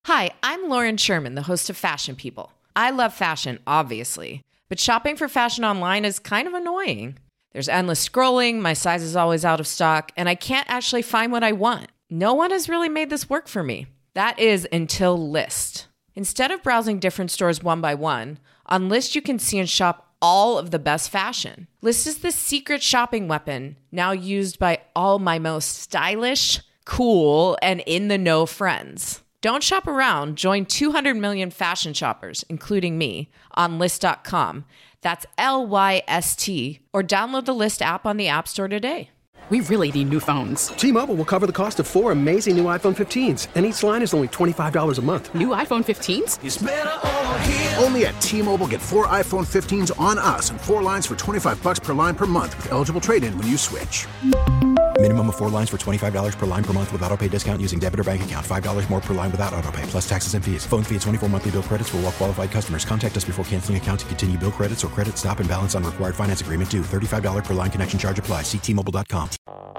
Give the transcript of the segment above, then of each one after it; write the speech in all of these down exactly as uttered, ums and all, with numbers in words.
Hi, I'm Lauren Sherman, the host of Fashion People. I love fashion, obviously, but shopping for fashion online is kind of annoying. There's endless scrolling, my size is always out of stock, and I can't actually find what I want. No one has really made this work for me. That is until Lyst. Instead of browsing different stores one by one, on Lyst you can see and shop all of the best fashion. Lyst is the secret shopping weapon, now used by all my most stylish, cool, and in-the-know friends. Don't shop around. Join two hundred million fashion shoppers, including me, on Lyst dot com. That's L Y S T. Or download the Lyst app on the App Store today. We really need new phones. T-Mobile will cover the cost of four amazing new iPhone fifteens, and each line is only twenty-five dollars a month. New iPhone fifteens? It's better over here. Only at T-Mobile, get four iPhone fifteens on us and four lines for twenty-five bucks per line per month with eligible trade-in when you switch. Minimum of four lines for twenty-five dollars per line per month with autopay discount using debit or bank account. five dollars more per line without autopay, plus taxes and fees. Phone fee at twenty-four monthly bill credits for well-qualified customers. Contact us before canceling account to continue bill credits or credit stop and balance on required finance agreement due. thirty-five dollars per line connection charge applies. See T Mobile dot com.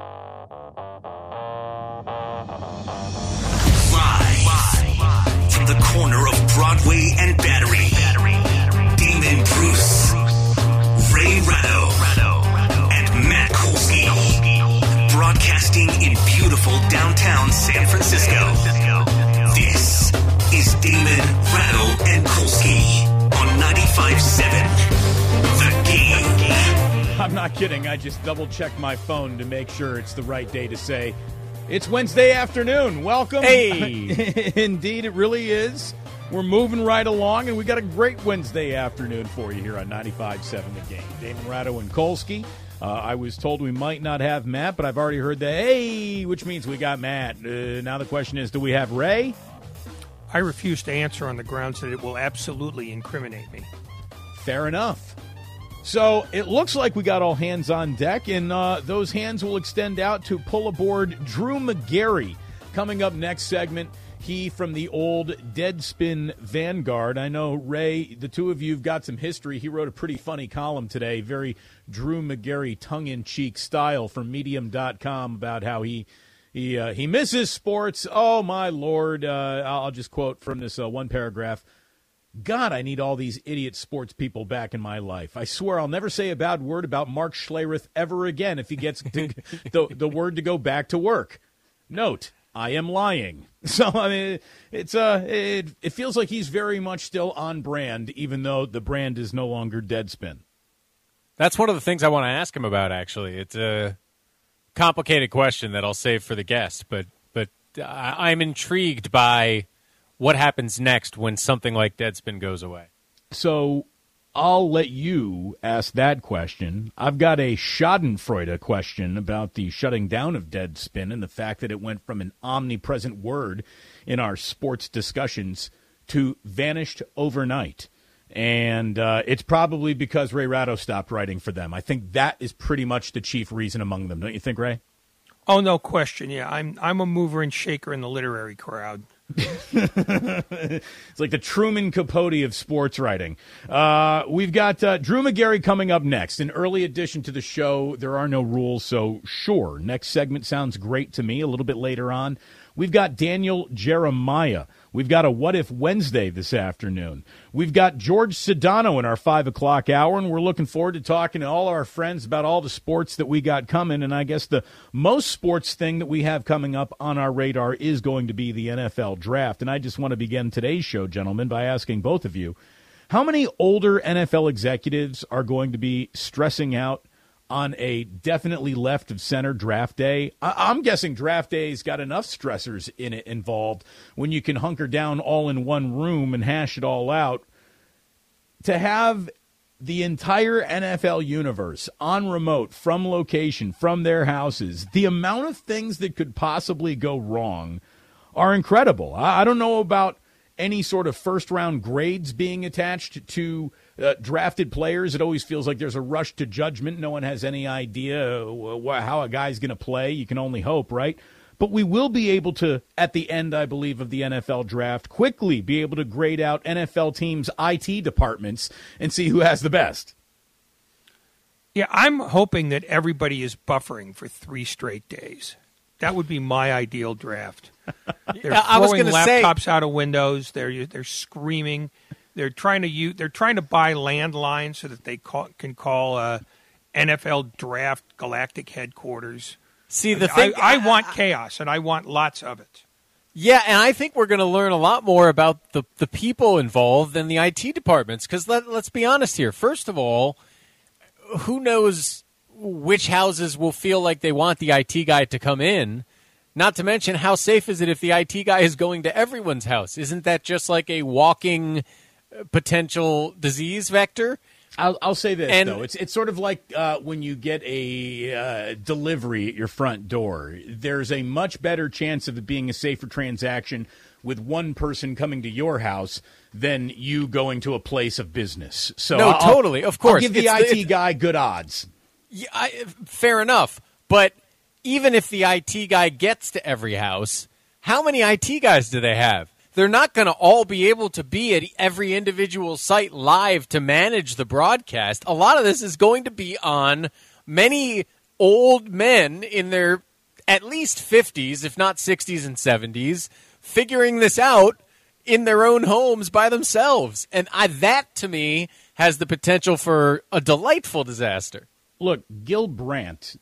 Live from the corner of Broadway and Battery, Damon Bruce, Ray Ratto, and Matt Kolsky. Broadcasting in beautiful downtown San Francisco. This is Damon, Ratto, and Kolsky on ninety-five point seven The Game. I'm not kidding. I just double-checked my phone to make sure it's the right day to say, it's Wednesday afternoon. Welcome. Hey. Indeed, it really is. We're moving right along, and we got a great Wednesday afternoon for you here on ninety-five point seven The Game. Damon, Ratto, and Kolsky. Uh, I was told we might not have Matt, but I've already heard the hey, which means we got Matt. Uh, now the question is, do we have Ray? I refuse to answer on the grounds that it will absolutely incriminate me. Fair enough. So it looks like we got all hands on deck, and uh, those hands will extend out to pull aboard Drew Magary. Coming up next segment, he from the old Deadspin Vanguard. I know, Ray, the two of you have got some history. He wrote a pretty funny column today, very Drew Magary tongue-in-cheek style from Medium dot com about how he he uh, he misses sports. Oh, my Lord. Uh, I'll just quote from this uh, one paragraph. God, I need all these idiot sports people back in my life. I swear I'll never say a bad word about Mark Schlereth ever again if he gets to, the, the word to go back to work. Note, I am lying. So, I mean, it's uh, it, it feels like he's very much still on brand, even though the brand is no longer Deadspin. That's one of the things I want to ask him about, actually. It's a complicated question that I'll save for the guest, but but I'm intrigued by what happens next when something like Deadspin goes away. So I'll let you ask that question. I've got a Schadenfreude question about the shutting down of Deadspin and the fact that it went from an omnipresent word in our sports discussions to vanished overnight. And uh, it's probably because Ray Ratto stopped writing for them. I think that is pretty much the chief reason among them. Don't you think, Ray? Oh, no question. Yeah, I'm I'm a mover and shaker in the literary crowd. It's like the Truman Capote of sports writing. Uh, we've got uh, Drew Magary coming up next. An early addition to the show. There are no rules, so sure. Next segment sounds great to me. A little bit later on, we've got Daniel Jeremiah. We've got a What If Wednesday this afternoon. We've got George Sedano in our five o'clock hour, and we're looking forward to talking to all our friends about all the sports that we got coming. And I guess the most sports thing that we have coming up on our radar is going to be the N F L draft. And I just want to begin today's show, gentlemen, by asking both of you, how many older N F L executives are going to be stressing out on a definitely left of center draft day? I- I'm guessing draft day's got enough stressors in it involved when you can hunker down all in one room and hash it all out. To have the entire N F L universe on remote from location, from their houses, the amount of things that could possibly go wrong are incredible. I, I don't know about any sort of first-round grades being attached to uh, drafted players. It always feels like there's a rush to judgment. No one has any idea wh- how a guy's going to play. You can only hope, right? But we will be able to, at the end, I believe, of the N F L draft, quickly be able to grade out N F L teams' I T departments and see who has the best. Yeah, I'm hoping that everybody is buffering for three straight days. That would be my ideal draft. They're Yeah, I was throwing gonna say- laptops out of windows. They're they're screaming. They're trying to use, They're trying to buy landlines so that they call, can call uh, N F L Draft Galactic Headquarters. See, the I, thing I, I want chaos, and I want lots of it. Yeah, and I think we're going to learn a lot more about the, the people involved than the I T departments. Because let, let's be honest here. First of all, who knows which houses will feel like they want the I T guy to come in? Not to mention, how safe is it if the I T guy is going to everyone's house? Isn't that just like a walking potential disease vector? I'll, I'll say this, And- though. It's it's sort of like uh, when you get a uh, delivery at your front door. There's a much better chance of it being a safer transaction with one person coming to your house than you going to a place of business. So No, I'll- totally, of course. I'll give the It's I T the- it- guy good odds. Yeah, I, fair enough. But even if the I T guy gets to every house, how many I T guys do they have? They're not going to all be able to be at every individual site live to manage the broadcast. A lot of this is going to be on many old men in their at least fifties, if not sixties and seventies, figuring this out in their own homes by themselves. And I, that, to me, has the potential for a delightful disaster. Look, Gil Brandt,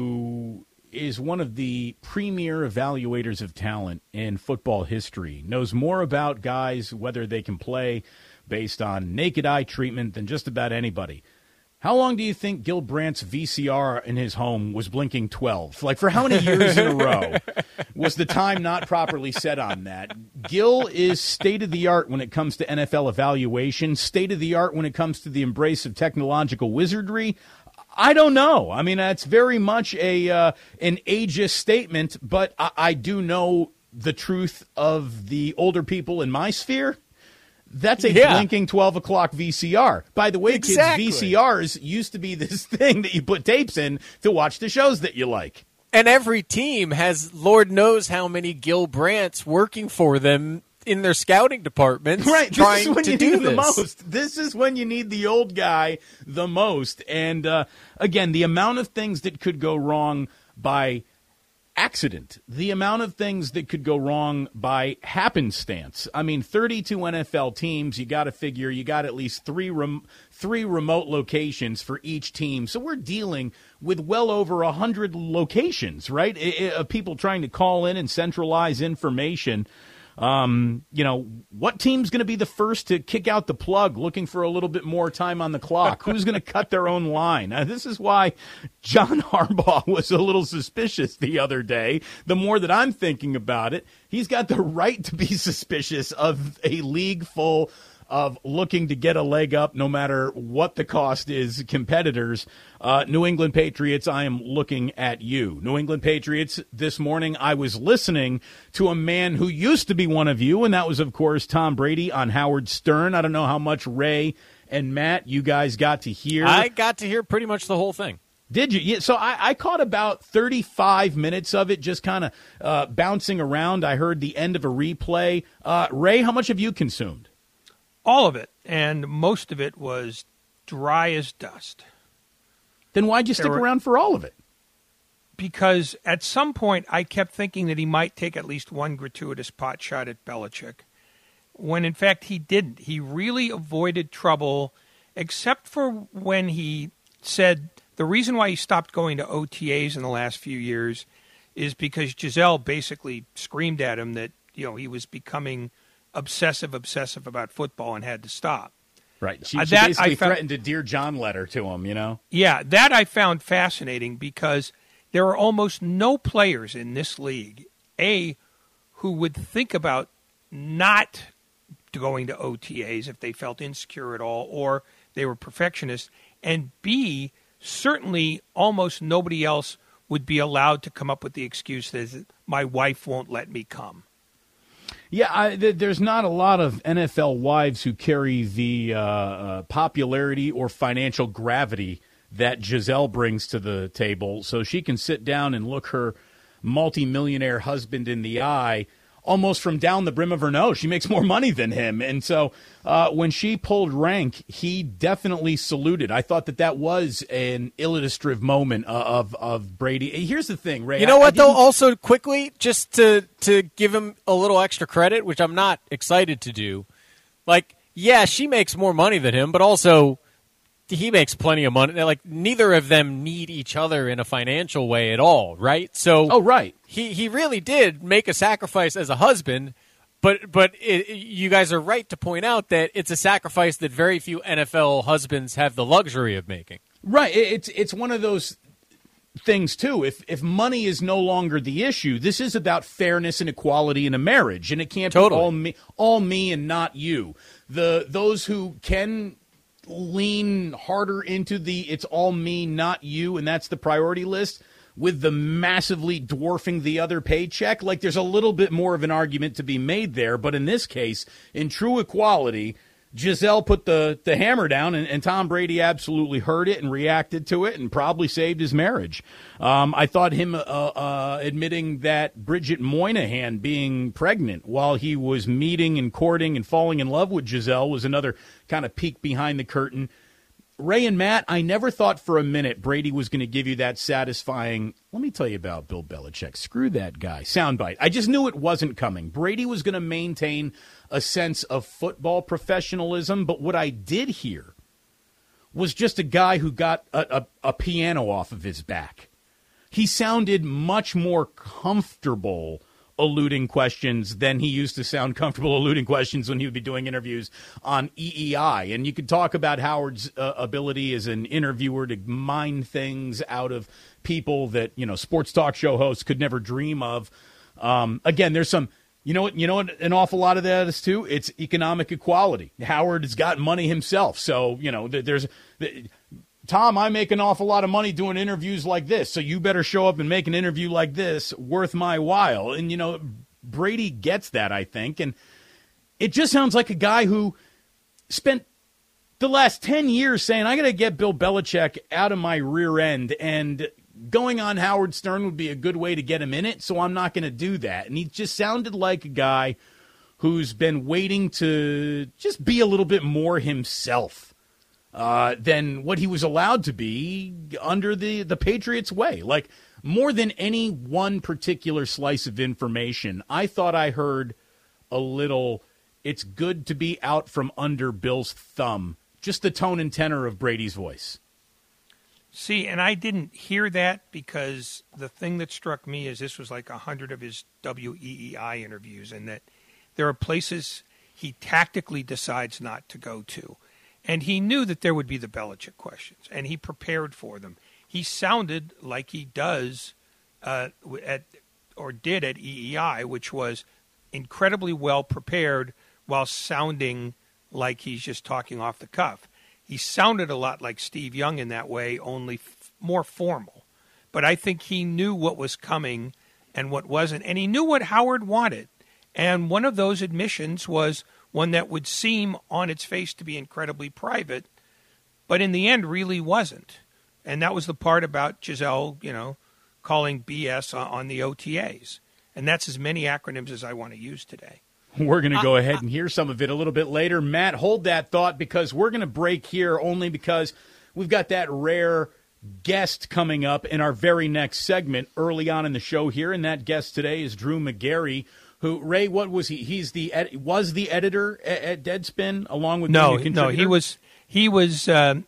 who is one of the premier evaluators of talent in football history, knows more about guys, whether they can play based on naked eye treatment, than just about anybody. How long do you think Gil Brandt's V C R in his home was blinking twelve? Like, for how many years in a row was the time not properly set on that? Gil is state-of-the-art when it comes to N F L evaluation, state-of-the-art when it comes to the embrace of technological wizardry. I don't know. I mean, that's very much a uh, an ageist statement, but I, I do know the truth of the older people in my sphere. That's a Yeah. blinking twelve o'clock V C R. By the way, Exactly. kids, V C Rs used to be this thing that you put tapes in to watch the shows that you like. And every team has Lord knows how many Gil Brandts working for them in their scouting departments, Right, this trying is when to you do need this. the most. This is when you need the old guy the most. And uh, again, the amount of things that could go wrong by accident, the amount of things that could go wrong by happenstance. I mean, thirty-two N F L teams, you got to figure you got at least three rem- three remote locations for each team. So we're dealing with well over one hundred locations, right, I- I- of people trying to call in and centralize information. Um, you know, what team's going to be the first to kick out the plug looking for a little bit more time on the clock? Who's going to cut their own line? Now, this is why John Harbaugh was a little suspicious the other day. The more that I'm thinking about it, he's got the right to be suspicious of a league full of looking to get a leg up no matter what the cost is, competitors. Uh, New England Patriots, I am looking at you. New England Patriots, this morning I was listening to a man who used to be one of you, and that was, of course, Tom Brady on Howard Stern. I don't know how much Ray and Matt you guys got to hear. I got to hear pretty much the whole thing. Did you? Yeah, so I, I caught about thirty-five minutes of it, just kind of uh, bouncing around. I heard the end of a replay. Uh, Ray, how much have you consumed? All of it, and most of it was dry as dust. Then why'd you stick were- around for all of it? Because at some point I kept thinking that he might take at least one gratuitous pot shot at Belichick, when in fact he didn't. He really avoided trouble, except for when he said the reason why he stopped going to O T As in the last few years is because Giselle basically screamed at him that, you know, he was becoming obsessive, obsessive about football and had to stop. Right. She, Uh, she that basically I found- threatened a Dear John letter to him, you know? Yeah, that I found fascinating because there are almost no players in this league, A, who would think about not going to O T As if they felt insecure at all or they were perfectionists, and B, certainly almost nobody else would be allowed to come up with the excuse that my wife won't let me come. Yeah, I, th- there's not a lot of N F L wives who carry the uh, uh, popularity or financial gravity that Giselle brings to the table, so she can sit down and look her multimillionaire husband in the eye almost from down the brim of her nose. She makes more money than him. And so uh, when she pulled rank, he definitely saluted. I thought that that was an illustrative moment of, of Brady. Here's the thing, Ray. You know I, what, I though? Also, quickly, just to, to give him a little extra credit, which I'm not excited to do. Like, yeah, she makes more money than him, but also he makes plenty of money. Like, neither of them need each other in a financial way at all, right? So, oh, right. He he really did make a sacrifice as a husband, but but it, you guys are right to point out that it's a sacrifice that very few N F L husbands have the luxury of making. Right. It's it's one of those things, too. If if money is no longer the issue, this is about fairness and equality in a marriage, and it can't Totally. be all me, all me and not you. The those who can lean harder into the it's all me, not you, and that's the priority list, with the massively dwarfing the other paycheck, like there's a little bit more of an argument to be made there. But in this case, in true equality, Giselle put the, the hammer down, and, and Tom Brady absolutely heard it and reacted to it and probably saved his marriage. Um, I thought him uh, uh, admitting that Bridget Moynihan being pregnant while he was meeting and courting and falling in love with Giselle was another kind of peek behind the curtain. Ray and Matt, I never thought for a minute Brady was going to give you that satisfying, let me tell you about Bill Belichick, screw that guy, soundbite. I just knew it wasn't coming. Brady was going to maintain a sense of football professionalism, but what I did hear was just a guy who got a, a, a piano off of his back. He sounded much more comfortable eluding questions than he used to sound comfortable eluding questions when he would be doing interviews on E E I. And you could talk about Howard's uh, ability as an interviewer to mine things out of people that, you know, sports talk show hosts could never dream of. Um, again, there's some, you know what, you know what an awful lot of that is too? It's economic equality. Howard has got money himself. So, you know, there's, Tom, I make an awful lot of money doing interviews like this, so you better show up and make an interview like this worth my while. And, you know, Brady gets that, I think. And it just sounds like a guy who spent the last ten years saying, I got to get Bill Belichick out of my rear end, and going on Howard Stern would be a good way to get him in it, so I'm not going to do that. And he just sounded like a guy who's been waiting to just be a little bit more himself. Uh, than what he was allowed to be under the, the Patriots' way. Like, more than any one particular slice of information, I thought I heard a little, it's good to be out from under Bill's thumb. Just the tone and tenor of Brady's voice. See, and I didn't hear that because the thing that struck me is this was like a hundred of his W E E I interviews, and that there are places he tactically decides not to go to. And he knew that there would be the Belichick questions, and he prepared for them. He sounded like he does uh, at or did at E E I, which was incredibly well prepared while sounding like he's just talking off the cuff. He sounded a lot like Steve Young in that way, only f- more formal. But I think he knew what was coming and what wasn't, and he knew what Howard wanted. And one of those admissions was one that would seem on its face to be incredibly private, but in the end really wasn't. And that was the part about Giselle, you know, calling B S on, on the O T As. And that's as many acronyms as I want to use today. We're going to go ahead and hear some of it a little bit later. Matt, hold that thought, because we're going to break here only because we've got that rare guest coming up in our very next segment early on in the show here. And that guest today is Drew Magary, who, Ray, what was he? He's the ed- was the editor at, at Deadspin, along with no, being a no. He was he was um,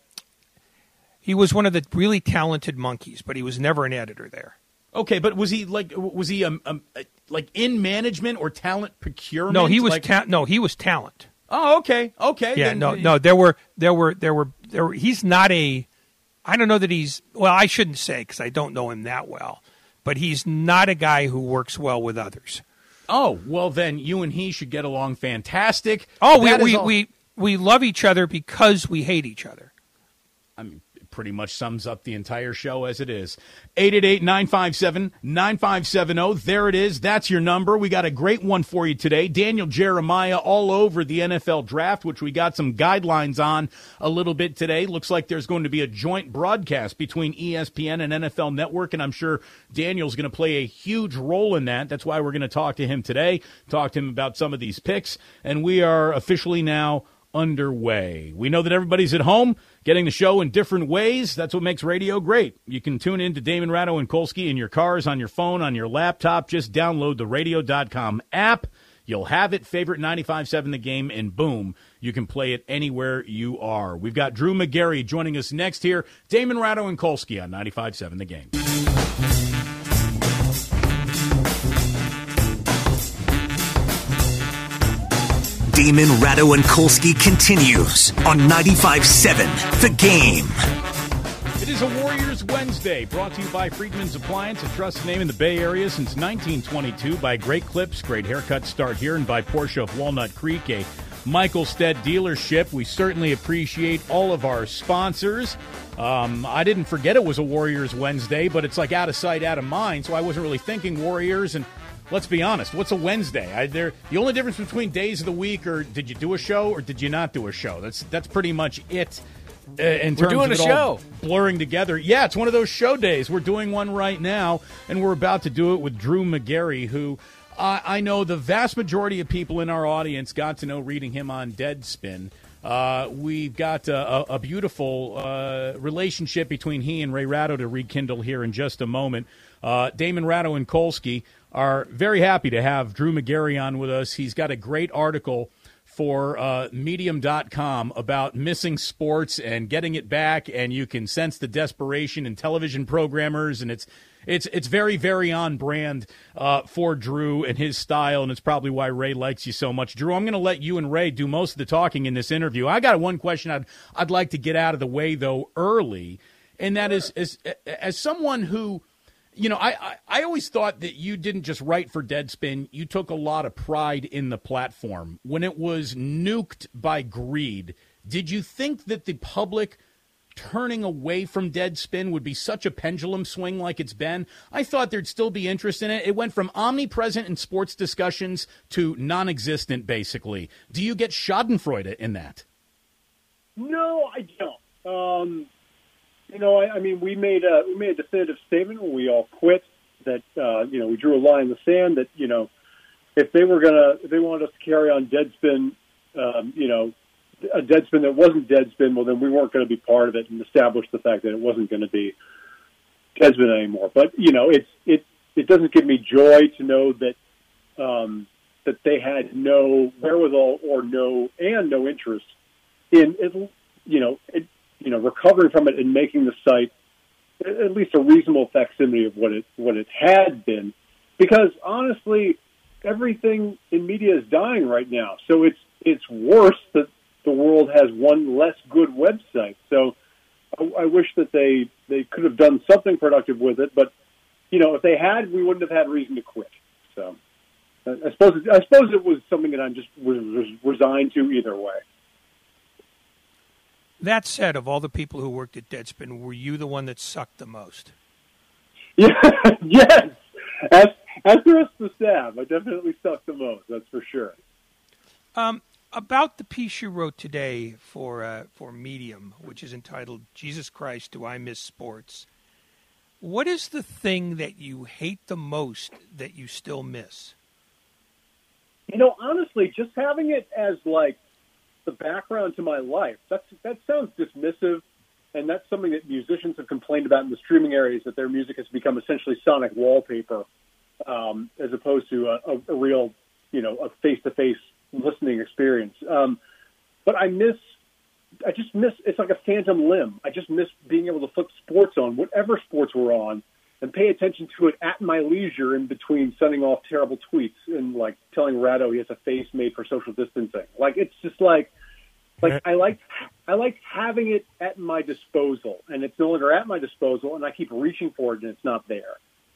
he was one of the really talented monkeys, but he was never an editor there. Okay, but was he like was he um, um like in management or talent procurement? No, he was like... ta- no, he was talent. Oh, okay, okay. Yeah, then... no, no. There were there were there were there. Were, he's not a. I don't know that he's. Well, I shouldn't say because I don't know him that well, but he's not a guy who works well with others. Oh, well, then you and he should get along fantastic. Oh, we we, all... we we love each other because we hate each other. I mean, pretty much sums up the entire show as it is. eight eight eight, nine five seven, nine five seven zero. There it is. That's your number. We got a great one for you today. Daniel Jeremiah all over the N F L draft, which we got some guidelines on a little bit today. Looks like there's going to be a joint broadcast between E S P N and N F L Network, and I'm sure Daniel's going to play a huge role in that. That's why we're going to talk to him today, talk to him about some of these picks, and we are officially now underway. We know that everybody's at home getting the show in different ways. That's what makes radio great. You can tune in to Damon Ratto and Kolsky in your cars, on your phone, on your laptop. Just download the radio dot com app. You'll have it, favorite ninety-five point seven The Game, and boom, you can play it anywhere you are. We've got Drew McGarry joining us next here. Damon Ratto and Kolsky on ninety-five point seven The Game. Damon Ratto and Kolsky continues on ninety-five point seven The Game. It is a Warriors Wednesday, brought to you by Friedman's Appliance, a trusted name in the Bay Area since nineteen twenty-two, by Great Clips, great haircuts start here, and by Porsche of Walnut Creek, a Michael Stead dealership. We certainly appreciate all of our sponsors. Um, I didn't forget it was a Warriors Wednesday, but it's like out of sight, out of mind, so I wasn't really thinking Warriors. And let's be honest, what's a Wednesday? I, there, the only difference between days of the week are did you do a show or did you not do a show? That's that's pretty much it. Uh, in terms we're doing of it a show. all blurring together. Yeah, it's one of those show days. We're doing one right now, and we're about to do it with Drew McGarry, who uh, I know the vast majority of people in our audience got to know reading him on Deadspin. Uh, we've got a, a beautiful uh, relationship between he and Ray Ratto to rekindle here in just a moment. Uh, Damon Ratto and Kolsky are very happy to have Drew McGarry on with us. He's got a great article for uh, medium dot com about missing sports and getting it back, and you can sense the desperation in television programmers, and it's it's it's very, very on brand uh, for Drew and his style, and it's probably why Ray likes you so much. Drew, I'm going to let you and Ray do most of the talking in this interview. I got one question I'd I'd like to get out of the way, though, early, and that is, as, as someone who, you know, I, I, I always thought that you didn't just write for Deadspin. You took a lot of pride in the platform. When it was nuked by greed, did you think that the public turning away from Deadspin would be such a pendulum swing like it's been? I thought there'd still be interest in it. It went from omnipresent in sports discussions to non-existent, basically. Do you get schadenfreude in that? No, I don't. Um You know, I, I mean, we made a we made a definitive statement when we all quit that uh, you know we drew a line in the sand that you know if they were gonna if they wanted us to carry on Deadspin, um, you know, a Deadspin that wasn't Deadspin, well then we weren't going to be part of it and establish the fact that it wasn't going to be Deadspin anymore. But you know, it's it it doesn't give me joy to know that um, that they had no wherewithal or no and no interest in it, you know. It, you know, recovering from it and making the site at least a reasonable facsimile of what it what it had been. Because honestly, everything in media is dying right now. So it's it's worse that the world has one less good website. So I, I wish that they, they could have done something productive with it. But, you know, if they had, we wouldn't have had reason to quit. So I, I suppose it, I suppose it was something that I'm just was, was resigned to either way. That said, of all the people who worked at Deadspin, were you the one that sucked the most? Yeah, yes. As, as the rest of the staff, I definitely sucked the most, that's for sure. Um, about the piece you wrote today for uh, for Medium, which is entitled, Jesus Christ, Do I Miss Sports? What is the thing that you hate the most that you still miss? You know, honestly, just having it as, like, the background to my life. That's that sounds dismissive, and that's something that musicians have complained about in the streaming areas, that their music has become essentially sonic wallpaper, um, as opposed to a, a, a real, you know, a face-to-face listening experience. Um, but I miss, I just miss. It's like a phantom limb. I just miss being able to flip sports on, whatever sports we're on, and pay attention to it at my leisure in between sending off terrible tweets and, like, telling Ratto he has a face made for social distancing. Like, it's just like, like I like, I like having it at my disposal, and it's no longer at my disposal, and I keep reaching for it, and it's not there.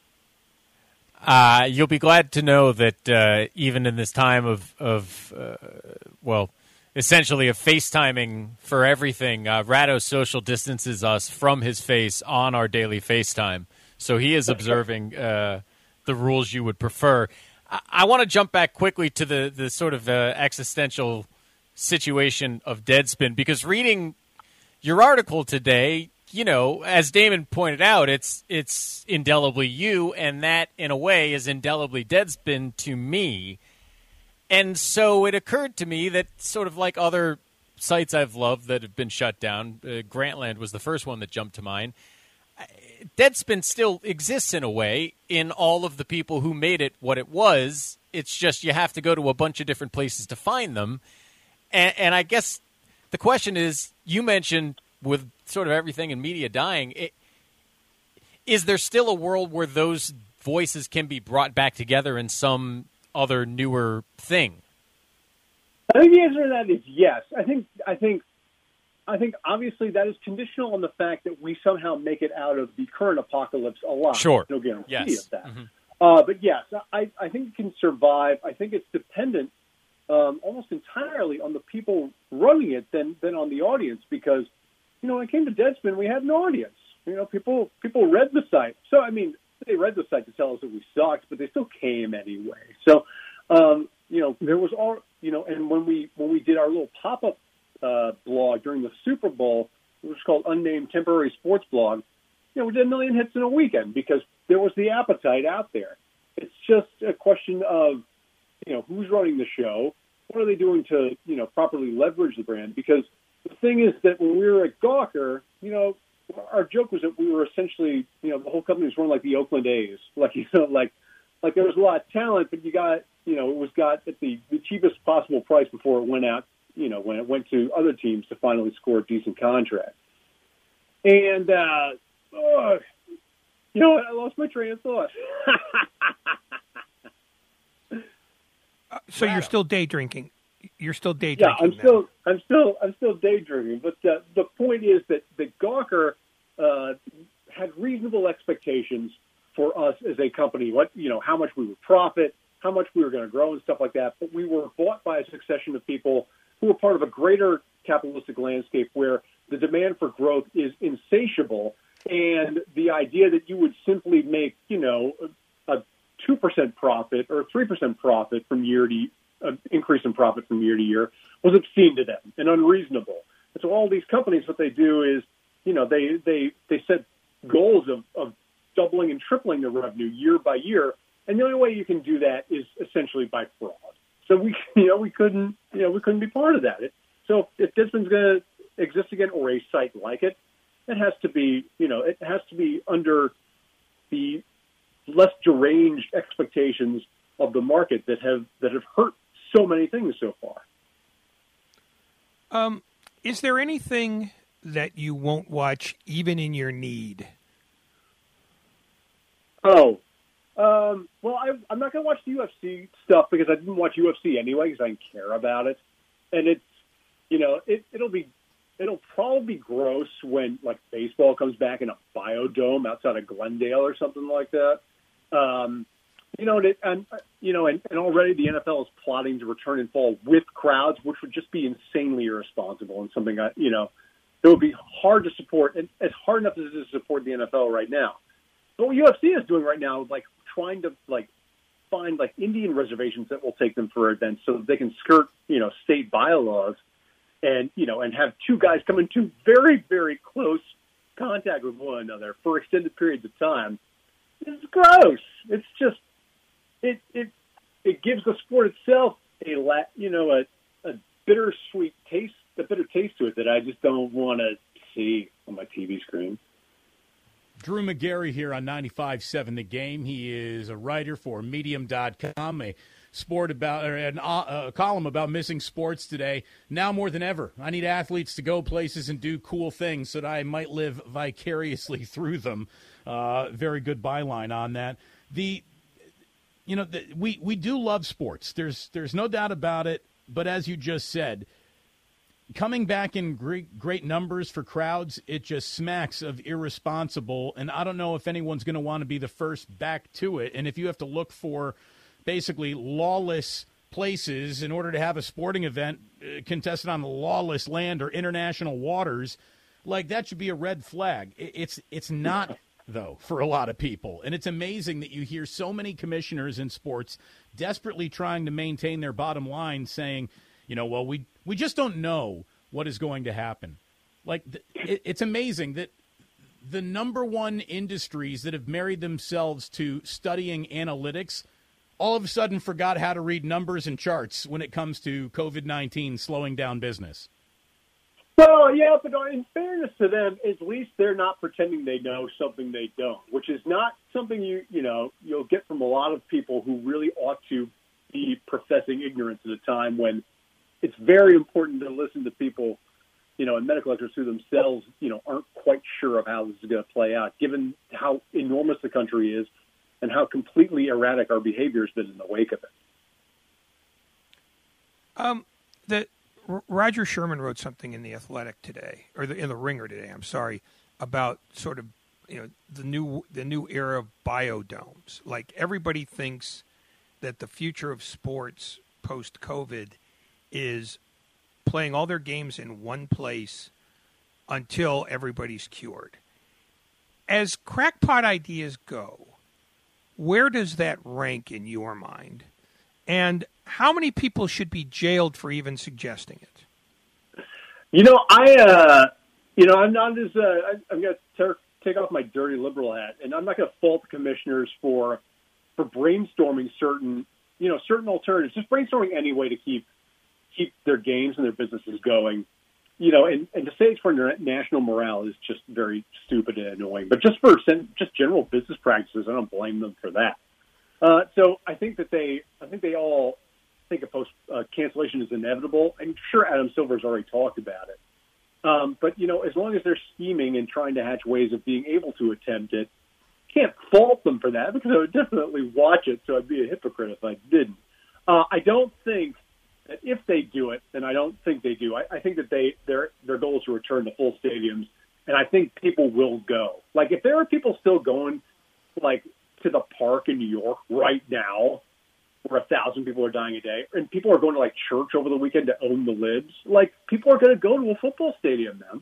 Uh, you'll be glad to know that uh, even in this time of, of uh, well, essentially of FaceTiming for everything. Uh, Ratto social distances us from his face on our daily FaceTime. So he is observing uh, the rules you would prefer. I, I want to jump back quickly to the, the sort of uh, existential situation of Deadspin, because reading your article today, you know, as Damon pointed out, it's it's indelibly you, and that, in a way, is indelibly Deadspin to me. And so it occurred to me that, sort of like other sites I've loved that have been shut down, uh, Grantland was the first one that jumped to mind, Deadspin still exists in a way in all of the people who made it what it was. It's just you have to go to a bunch of different places to find them. And, and I guess the question is, you mentioned with sort of everything in media dying, it, is there still a world where those voices can be brought back together in some other newer thing? I think the answer to that is yes. I think I think I think obviously that is conditional on the fact that we somehow make it out of the current apocalypse alive. Sure. No guarantee yes. of that. Mm-hmm. Uh, but yes, I, I think it can survive. I think it's dependent um, almost entirely on the people running it than than on the audience, because you know when it came to Deadspin, we had an audience. You know, people people read the site. So I mean, they read the site to tell us that we sucked, but they still came anyway. So, um, you know, there was all, you know, and when we when we did our little pop-up uh, blog during the Super Bowl, it was called Unnamed Temporary Sports Blog, you know, we did a million hits in a weekend because there was the appetite out there. It's just a question of, you know, who's running the show, what are they doing to, you know, properly leverage the brand? Because the thing is that when we were at Gawker, you know, our joke was that we were essentially, you know, the whole company was run like the Oakland A's. Like, you know, like, like there was a lot of talent, but you got, you know, it was got at the, the cheapest possible price before it went out, you know, when it went to other teams to finally score a decent contract. And, uh, oh, you know what? I lost my train of thought. uh, so you're still day drinking. You're still day drinking. Yeah, I'm now. still, I'm still, I'm still day drinking. But uh, the point is that that Gawker uh, had reasonable expectations for us as a company. What you know, how much we would profit, how much we were going to grow, and stuff like that. But we were bought by a succession of people who were part of a greater capitalistic landscape where the demand for growth is insatiable, and the idea that you would simply make, you know, a two percent profit or three percent profit from year to year, an increase in profit from year to year was obscene to them and unreasonable. And so all these companies, what they do is, you know, they, they, they set goals of, of doubling and tripling their revenue year by year. And the only way you can do that is essentially by fraud. So we, you know, we couldn't, you know, we couldn't be part of that. It, so if Deadspin's going to exist again, or a site like it, it has to be, you know, it has to be under the less deranged expectations of the market that have, that have hurt so many things so far. Um, is there anything that you won't watch even in your need? Oh, um, well, I, I'm not going to watch the U F C stuff because I didn't watch U F C anyway because I didn't care about it. And it's, you know, it, it'll be, it'll probably be gross when like baseball comes back in a biodome outside of Glendale or something like that. Um, You know, and you know, and, and already the N F L is plotting to return in fall with crowds, which would just be insanely irresponsible and something I, you know, it would be hard to support, and it's hard enough as it is to support the N F L right now. But what U F C is doing right now is like trying to like find like Indian reservations that will take them for events so that they can skirt, you know, state bylaws, and you know, and have two guys come into very, very close contact with one another for extended periods of time. It's gross. It's just. It, it it gives the sport itself a la, you know a, a bittersweet taste, a bitter taste to it that I just don't want to see on my T V screen. Drew Magary here on ninety-five point seven The Game. He is a writer for Medium dot com, a sport about or an, uh, a column about missing sports today. Now more than ever, I need athletes to go places and do cool things so that I might live vicariously through them. Uh, very good byline on that. The You know, the, we, we do love sports. There's there's no doubt about it. But as you just said, coming back in great, great numbers for crowds, it just smacks of irresponsible. And I don't know if anyone's going to want to be the first back to it. And if you have to look for basically lawless places in order to have a sporting event uh, contested on lawless land or international waters, like that should be a red flag. It, it's it's not, though, for a lot of people. And it's amazing that you hear so many commissioners in sports desperately trying to maintain their bottom line saying, you know, well, we, we just don't know what is going to happen. Like, it, it's amazing that the number one industries that have married themselves to studying analytics all of a sudden forgot how to read numbers and charts when it comes to COVID nineteen slowing down business. Well, yeah, but in fairness to them, at least they're not pretending they know something they don't, which is not something you you know you'll get from a lot of people who really ought to be professing ignorance at a time when it's very important to listen to people, you know, and medical experts who themselves, you know, aren't quite sure of how this is going to play out, given how enormous the country is and how completely erratic our behavior has been in the wake of it. Um, the R- Roger Sherman wrote something in the Athletic today, or the, in the Ringer today. I'm sorry, about sort of you know the new the new era of biodomes. Like everybody thinks that the future of sports post COVID is playing all their games in one place until everybody's cured. As crackpot ideas go, where does that rank in your mind? And how many people should be jailed for even suggesting it? You know, I, uh, you know, I'm not as, uh, I, I'm going to take off my dirty liberal hat, and I'm not going to fault the commissioners for, for brainstorming certain, you know, certain alternatives, just brainstorming any way to keep, keep their games and their businesses going. You know, and, and to say it's for national morale is just very stupid and annoying. But just for just general business practices, I don't blame them for that. Uh, so I think that they, I think they all think a post uh, cancellation is inevitable. I'm sure Adam Silver's already talked about it. Um, but you know, as long as they're scheming and trying to hatch ways of being able to attempt it, can't fault them for that because I would definitely watch it. So I'd be a hypocrite if I didn't. Uh, I don't think that if they do it, then I don't think they do. I, I think that they their their goal is to return to full stadiums, and I think people will go. Like if there are people still going, like to the park in New York right now, where a thousand people are dying a day, and people are going to like church over the weekend to own the libs, like people are going to go to a football stadium now.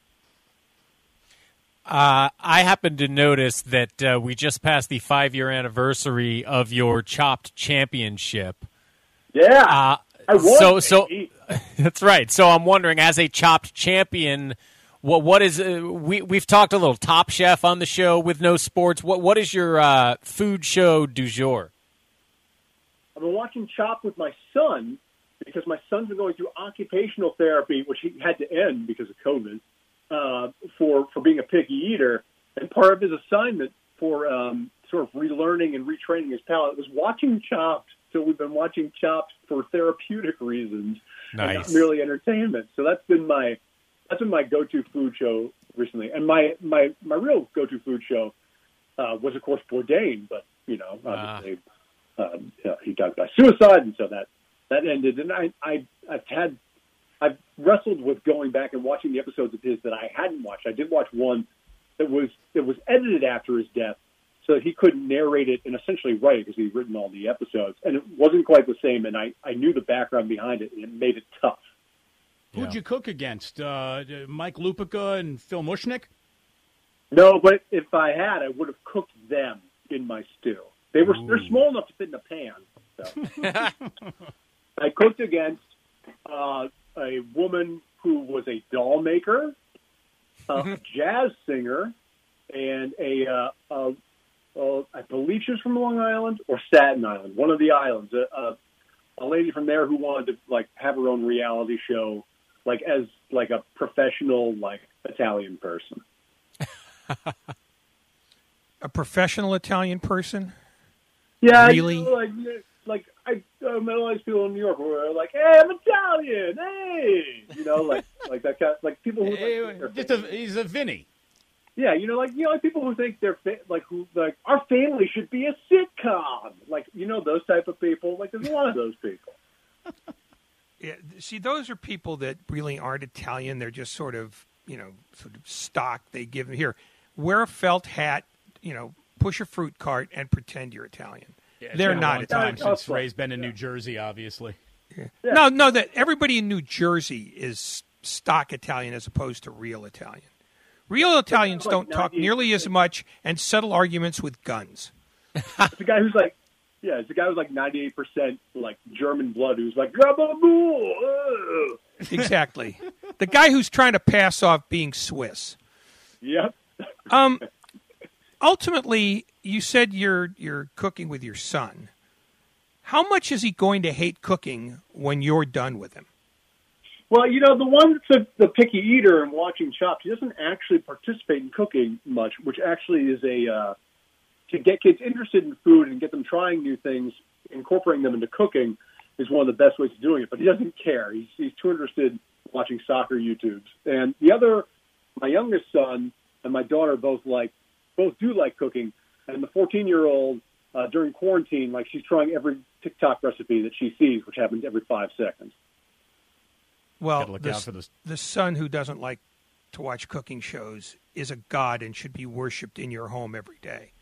Uh, I happen to notice that uh, we just passed the five-year anniversary of your Chopped Championship. Yeah. Uh, I won, so, so baby. That's right. So I'm wondering, as a Chopped champion, what what is uh, we we've talked a little Top Chef on the show with no sports. What what is your uh, food show du jour? I've been watching Chopped with my son because my son's been going through occupational therapy, which he had to end because of COVID, uh, for for being a picky eater. And part of his assignment for um, sort of relearning and retraining his palate was watching Chopped. So we've been watching Chopped for therapeutic reasons, nice. And not merely entertainment. So that's been my that's been my go-to food show recently. And my my, my real go-to food show uh, was, of course, Bourdain. But you know, obviously, uh. um, you know, he died by suicide, and so that that ended. And I, I I've had I've wrestled with going back and watching the episodes of his that I hadn't watched. I did watch one that was that was edited after his death, so that he couldn't narrate it and essentially write it because he'd written all the episodes. And it wasn't quite the same, and I, I knew the background behind it, and it made it tough. Who'd Yeah. you cook against? Uh, Mike Lupica and Phil Mushnick? No, but if I had, I would have cooked them in my stew. They were They're small enough to fit in a pan. So. I cooked against uh, a woman who was a doll maker, a jazz singer, and a uh, a Uh, I believe she was from Long Island or Staten Island, one of the islands. A, a, a lady from there who wanted to like have her own reality show, like as like a professional like Italian person. A professional Italian person? Yeah, Really? You know, like like I, I met all these people in New York who are like, "Hey, I'm Italian. Hey," you know, like like that kind of, like people who Hey, like, just a, he's a Vinny. Yeah, you know, like you know, like people who think they're fa- like who like our family should be a sitcom, like you know those type of people. Like there's a lot of those people. Yeah, see, those are people that really aren't Italian. They're just sort of, you know, sort of stock they give them. Here, wear a felt hat, you know, push a fruit cart, and pretend you're Italian. Yeah, it's They're been a not long Italian. time since Ray's been in New Jersey, obviously. Yeah. No, no, that everybody in New Jersey is stock Italian as opposed to real Italian. Real Italians like don't talk nearly as much and settle arguments with guns. It's the guy who's like, yeah, it's the guy who's like ninety-eight percent like German blood who's like, Gabagool! Exactly. The guy who's trying to pass off being Swiss. Yep. Um, ultimately, you said you're you're cooking with your son. How much is he going to hate cooking when you're done with him? Well, you know, the one that's a, the picky eater and watching Chopped, he doesn't actually participate in cooking much, which actually is a uh, to get kids interested in food and get them trying new things, incorporating them into cooking is one of the best ways of doing it. But he doesn't care. He's he's too interested in watching soccer YouTubes. And the other, my youngest son and my daughter both like both do like cooking. And the fourteen-year-old uh, during quarantine, like she's trying every TikTok recipe that she sees, which happens every five seconds. Well, look the, out for this. the son who doesn't like to watch cooking shows is a god and should be worshipped in your home every day.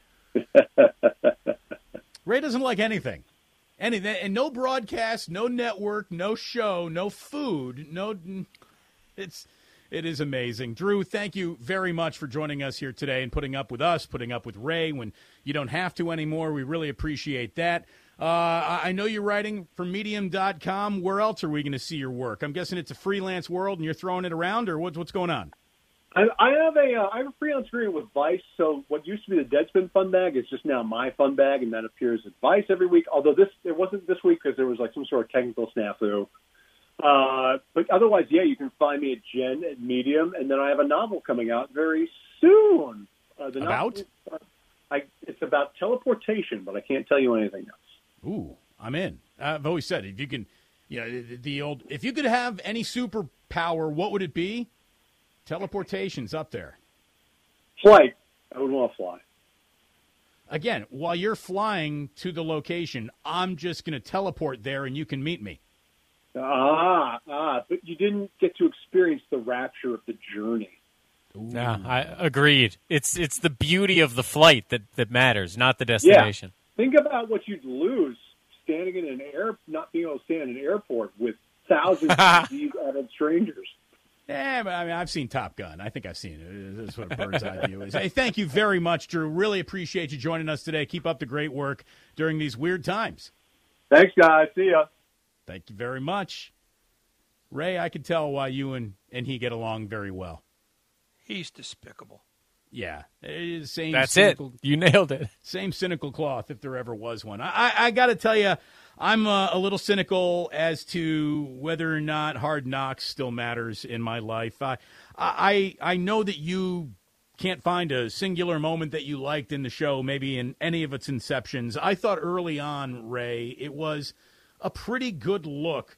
Ray doesn't like anything. Anything, and no broadcast, no network, no show, no food, no. It's it is amazing. Drew, thank you very much for joining us here today and putting up with us, putting up with Ray when you don't have to anymore. We really appreciate that. Uh, I know you're writing for medium dot com. Where else are we going to see your work? I'm guessing it's a freelance world and you're throwing it around, or what's what's going on? I, I have a uh, I have a freelance agreement with Vice. So what used to be the Deadspin Fun Bag is just now my Fun Bag, and that appears at Vice every week. Although this it wasn't this week because there was like some sort of technical snafu. Uh, but otherwise, yeah, you can find me at Jen at Medium, and then I have a novel coming out very soon. Uh, the About? Novel, uh, I, it's about teleportation, but I can't tell you anything else. Ooh, I'm in. I've always said if you can, you know, the, the old if you could have any superpower, what would it be? Teleportation's up there. Flight. I would want to fly. Again, while you're flying to the location, I'm just going to teleport there and you can meet me. Ah, ah, but you didn't get to experience the rapture of the journey. Yeah, I agreed. It's it's the beauty of the flight that, that matters, not the destination. Yeah. Think about what you'd lose standing in an air, not being able to stand in an airport with thousands of these added strangers. Yeah, but I mean, I've seen Top Gun. I think I've seen it. That's what a bird's eye view is. Hey, thank you very much, Drew. Really appreciate you joining us today. Keep up the great work during these weird times. Thanks, guys. See ya. Thank you very much. Ray, I can tell why you and, and he get along very well. He's despicable. Yeah. Same That's cynical, it. You nailed it. Same cynical cloth, if there ever was one. I, I, I got to tell you, I'm uh, a little cynical as to whether or not Hard Knocks still matters in my life. I, I, I know that you can't find a singular moment that you liked in the show, maybe in any of its inceptions. I thought early on, Ray, it was a pretty good look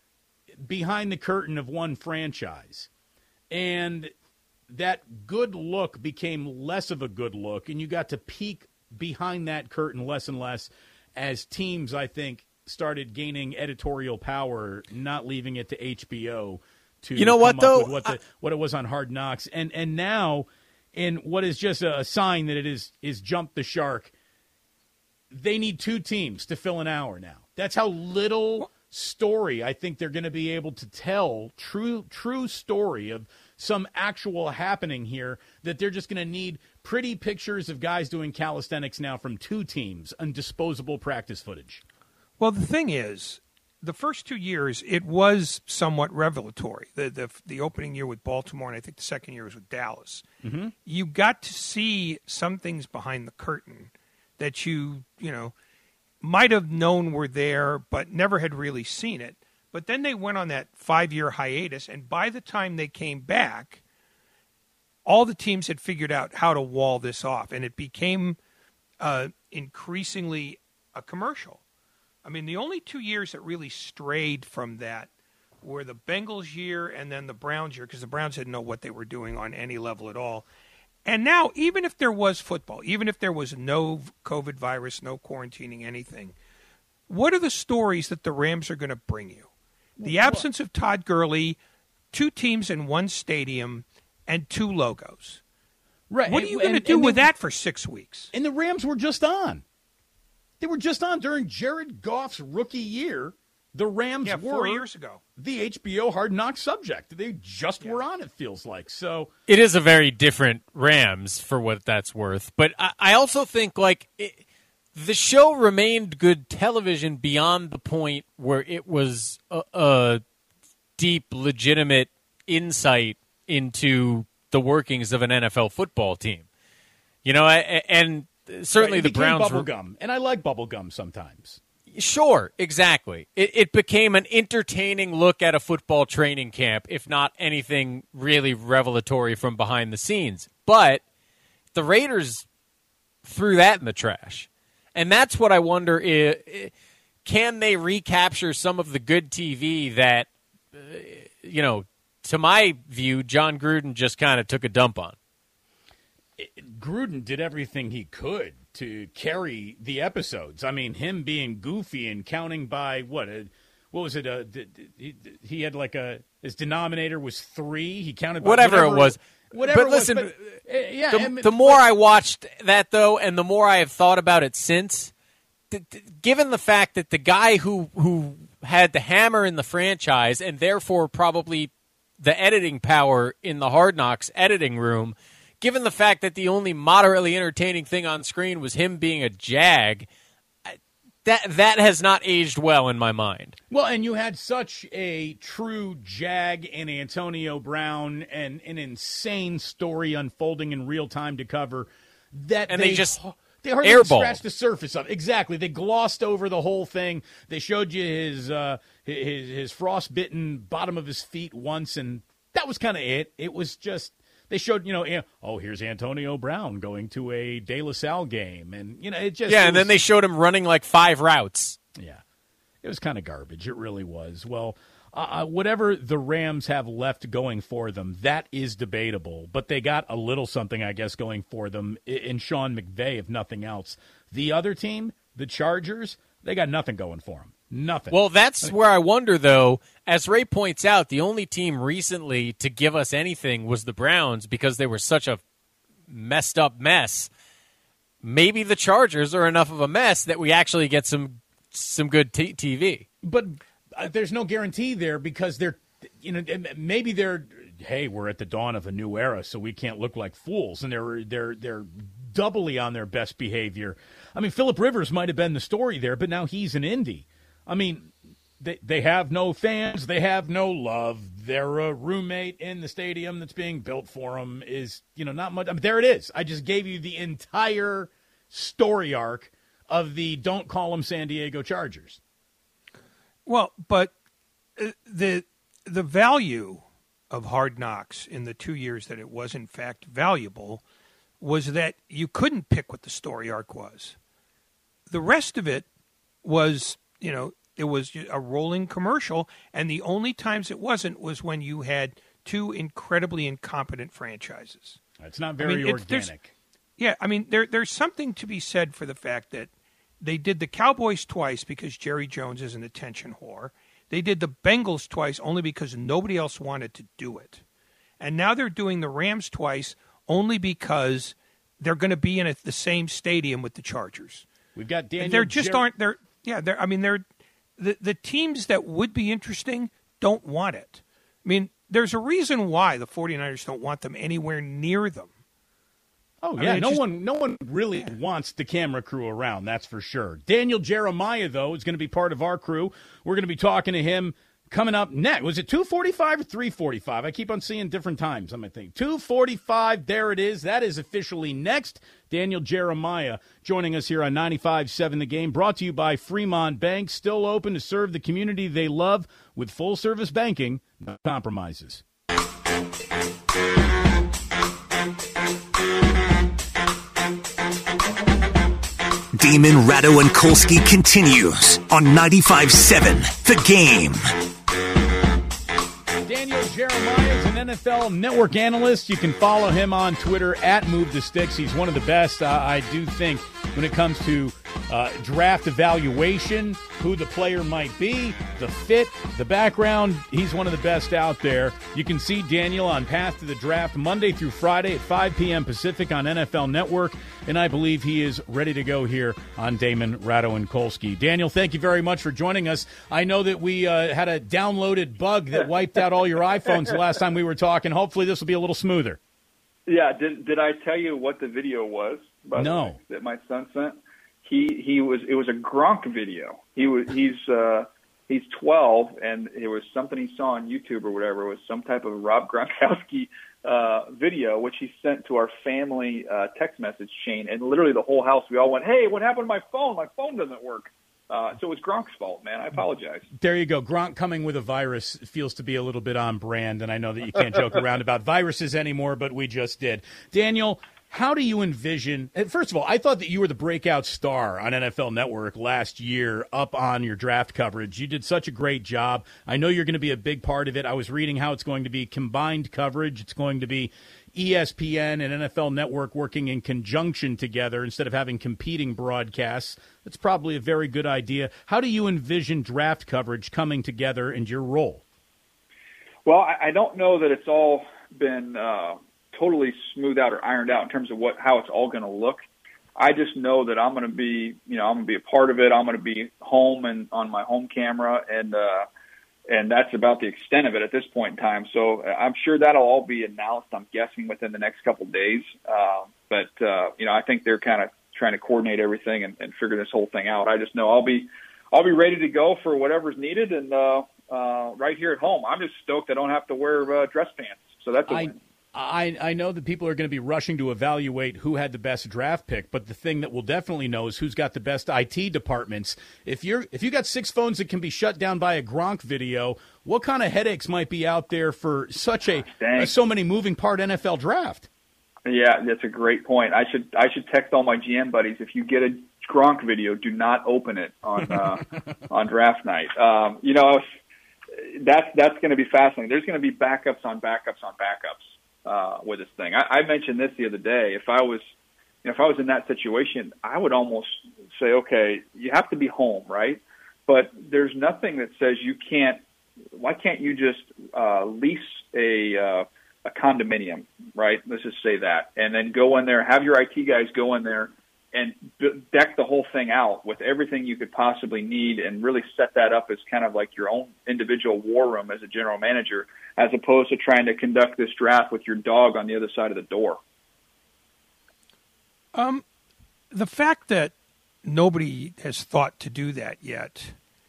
behind the curtain of one franchise. And that good look became less of a good look, and you got to peek behind that curtain less and less as teams, I think, started gaining editorial power, not leaving it to H B O to you know come what up though with what, the, I... what it was on Hard Knocks. And and now, in what is just a sign that it is is jumped the shark, they need two teams to fill an hour now. That's how little story I think they're going to be able to tell, true true story of some actual happening here, that they're just going to need pretty pictures of guys doing calisthenics now from two teams and disposable practice footage. Well, the thing is, the first two years, it was somewhat revelatory. The the, the opening year with Baltimore, and I think the second year was with Dallas. Mm-hmm. You got to see some things behind the curtain that you, you know, might have known were there, but never had really seen it. But then they went on that five-year hiatus, and by the time they came back, all the teams had figured out how to wall this off, and it became uh, increasingly a commercial. I mean, the only two years that really strayed from that were the Bengals year and then the Browns year, because the Browns didn't know what they were doing on any level at all. And now, even if there was football, even if there was no COVID virus, no quarantining, anything, what are the stories that the Rams are going to bring you? The absence of Todd Gurley, two teams in one stadium, and two logos. Right. What are you going to do with that for six weeks? And the Rams were just on. They were just on during Jared Goff's rookie year. The Rams yeah, were four years ago. the H B O Hard Knocks subject. They just yeah. were on, it feels like. So it is a very different Rams for what that's worth. But I, I also think, like, it, the show remained good television beyond the point where it was a, a deep, legitimate insight into the workings of an N F L football team. You know, I, and certainly right, it the Browns bubble were, gum, and I like bubble gum sometimes. Sure, exactly. It, it became an entertaining look at a football training camp, if not anything really revelatory from behind the scenes. But the Raiders threw that in the trash. And that's what I wonder, is, can they recapture some of the good T V that, uh, you know, to my view, John Gruden just kind of took a dump on? It, Gruden did everything he could to carry the episodes. I mean, him being goofy and counting by what? A, what was it? A, he, he had like a his denominator was three. He counted by whatever, whatever it was. Whatever. But listen, it was, but, uh, yeah. The, I mean, the more but, I watched that, though, and the more I have thought about it since, th- th- given the fact that the guy who who had the hammer in the franchise and therefore probably the editing power in the Hard Knocks editing room, given the fact that the only moderately entertaining thing on screen was him being a jag, that that has not aged well in my mind. Well, and you had such a true jag in Antonio Brown and an insane story unfolding in real time to cover that and they, they just they hardly airball. scratched the surface of. Exactly, they glossed over the whole thing. They showed you his uh, his his frostbitten bottom of his feet once, and that was kind of it. It was just. They showed, you know, oh, here's Antonio Brown going to a De La Salle game. And, you know, it just. Yeah, and was, then they showed him running like five routes. Yeah. It was kind of garbage. It really was. Well, uh, whatever the Rams have left going for them, that is debatable. But they got a little something, I guess, going for them in Sean McVay, if nothing else. The other team, the Chargers, they got nothing going for them. Nothing. Well, that's where I wonder, though, as Ray points out, the only team recently to give us anything was the Browns because they were such a messed up mess. Maybe the Chargers are enough of a mess that we actually get some some good t- TV. But uh, there's no guarantee there because they're, you know, maybe they're, hey, we're at the dawn of a new era, so we can't look like fools, and they're they're they're doubly on their best behavior. I mean, Phillip Rivers might have been the story there, but now he's an Indy. I mean, they they have no fans. They have no love. Their uh, roommate in the stadium that's being built for them is, you know, not much. I mean, there it is. I just gave you the entire story arc of the don't call them San Diego Chargers. Well, but the the value of Hard Knocks in the two years that it was, in fact, valuable was that you couldn't pick what the story arc was. The rest of it was... You know, it was a rolling commercial, and the only times it wasn't was when you had two incredibly incompetent franchises. It's not very I mean, organic. Yeah, I mean, there there's something to be said for the fact that they did the Cowboys twice because Jerry Jones is an attention whore. They did the Bengals twice only because nobody else wanted to do it. And now they're doing the Rams twice only because they're going to be in a, the same stadium with the Chargers. We've got Daniel. And there just Jer- aren't there. Yeah, they're, I mean, they're the the teams that would be interesting don't want it. I mean, there's a reason why the 49ers don't want them anywhere near them. Oh, I yeah, mean, no just, one no one really yeah. wants the camera crew around, that's for sure. Daniel Jeremiah, though, is going to be part of our crew. We're going to be talking to him coming up next. Was it two forty-five or three forty-five? I keep on seeing different times, I might think. two forty-five, there it is. That is officially next. Daniel Jeremiah joining us here on ninety-five point seven The Game, brought to you by Fremont Bank, still open to serve the community they love with full-service banking, no compromises. Damon, Ratto, and Kolsky continues on ninety-five point seven The Game. Daniel Jeremiah is an N F L network analyst. You can follow him on Twitter at Move the Sticks. He's one of the best, uh, I do think, when it comes to uh, draft evaluation, who the player might be, the fit, the background. He's one of the best out there. You can see Daniel on Path to the Draft Monday through Friday at five p.m. Pacific on N F L Network, and I believe he is ready to go here on Damon, Ratto, and Kolsky. Daniel, thank you very much for joining us. I know that we uh, had a downloaded bug that wiped out all your iPhones the last time we were talking. Hopefully this will be a little smoother. Yeah, did did I tell you what the video was? By no. The way, that my son sent. He he was it was a Gronk video. He was he's uh, he's twelve, and it was something he saw on YouTube or whatever. It was some type of Rob Gronkowski uh, video, which he sent to our family uh, text message chain, and literally the whole house, we all went, "Hey, what happened to my phone? My phone doesn't work." Uh, so it was Gronk's fault, man. I apologize. There you go. Gronk coming with a virus feels to be a little bit on brand, and I know that you can't joke around about viruses anymore, but we just did. Daniel, how do you envision – first of all, I thought that you were the breakout star on N F L Network last year up on your draft coverage. You did such a great job. I know you're going to be a big part of it. I was reading how it's going to be combined coverage. It's going to be E S P N and N F L Network working in conjunction together instead of having competing broadcasts. That's probably a very good idea. How do you envision draft coverage coming together in your role? Well, I don't know that it's all been uh, totally smoothed out or ironed out in terms of what how it's all going to look. I just know that I'm going to be, you know, I'm going to be a part of it. I'm going to be home and on my home camera, and uh, and that's about the extent of it at this point in time. So I'm sure that'll all be announced, I'm guessing, within the next couple of days. Uh, but, uh, you know, I think they're kind of trying to coordinate everything and, and figure this whole thing out. I just know I'll be I'll be ready to go for whatever's needed, and uh, uh, right here at home. I'm just stoked I don't have to wear uh, dress pants. So that's a I- win. I, I know that people are going to be rushing to evaluate who had the best draft pick, but the thing that we'll definitely know is who's got the best I T departments. If you're if you got six phones that can be shut down by a Gronk video, what kind of headaches might be out there for such a uh, so many moving part N F L draft? Yeah, that's a great point. I should I should text all my G M buddies, if you get a Gronk video, do not open it on uh, on draft night. Um, you know, that's that's going to be fascinating. There's going to be backups on backups on backups. Uh, with this thing. I, I mentioned this the other day. If I was, you know, if I was in that situation, I would almost say, okay, you have to be home, right? But there's nothing that says you can't. Why can't you just uh, lease a uh, a condominium, right? Let's just say that, and then go in there, have your I T guys go in there and b- deck the whole thing out with everything you could possibly need, and really set that up as kind of like your own individual war room as a general manager, as opposed to trying to conduct this draft with your dog on the other side of the door. Um, the fact that nobody has thought to do that yet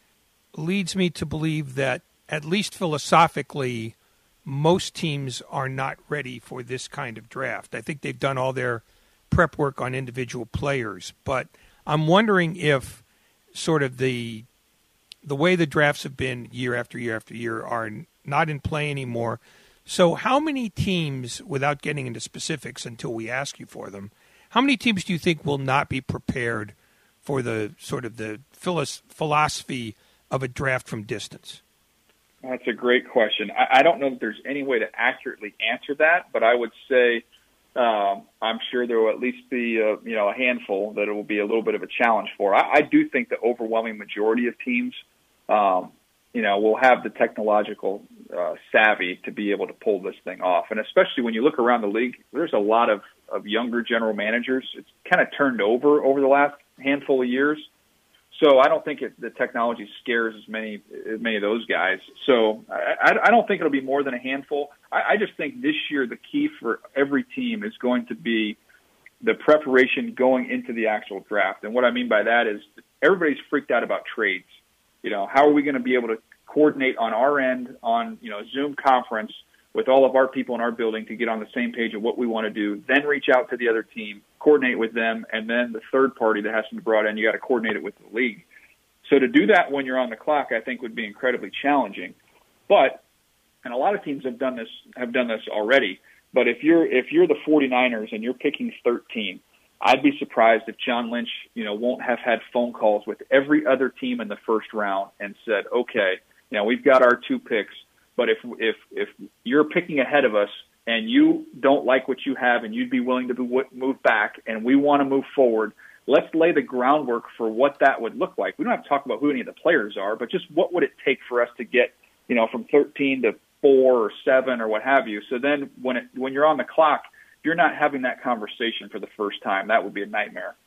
leads me to believe that, at least philosophically, most teams are not ready for this kind of draft. I think they've done all their prep work on individual players, but I'm wondering if sort of the the way the drafts have been year after year after year are not in play anymore. So how many teams, without getting into specifics until we ask you for them, how many teams do you think will not be prepared for the sort of the philosophy of a draft from distance? That's a great question. I, I don't know that there's any way to accurately answer that, but I would say um, I'm sure there will at least be a, you know, a handful that it will be a little bit of a challenge for. I, I do think the overwhelming majority of teams, um, you know, will have the technological uh, savvy to be able to pull this thing off. And especially when you look around the league, there's a lot of, of younger general managers. It's kind of turned over over the last handful of years. So I don't think it, the technology scares as many as many of those guys. So I, I don't think it'll be more than a handful. I, I just think this year the key for every team is going to be the preparation going into the actual draft. And what I mean by that is everybody's freaked out about trades. You know, how are we going to be able to coordinate on our end on, you know, Zoom conference with all of our people in our building to get on the same page of what we want to do, then reach out to the other team, coordinate with them, and then the third party that has to be brought in, you got to coordinate it with the league. So to do that when you're on the clock, I think would be incredibly challenging. But, and a lot of teams have done this, have done this already, but if you're, if you're the 49ers and you're picking thirteen, I'd be surprised if John Lynch, you know, won't have had phone calls with every other team in the first round and said, okay, you know, we've got our two picks, but if, if, if you're picking ahead of us and you don't like what you have and you'd be willing to be, move back and we want to move forward, let's lay the groundwork for what that would look like. We don't have to talk about who any of the players are, but just what would it take for us to get, you know, from thirteen to four or seven or what have you. So then when it, when you're on the clock, you're not having that conversation for the first time. That would be a nightmare.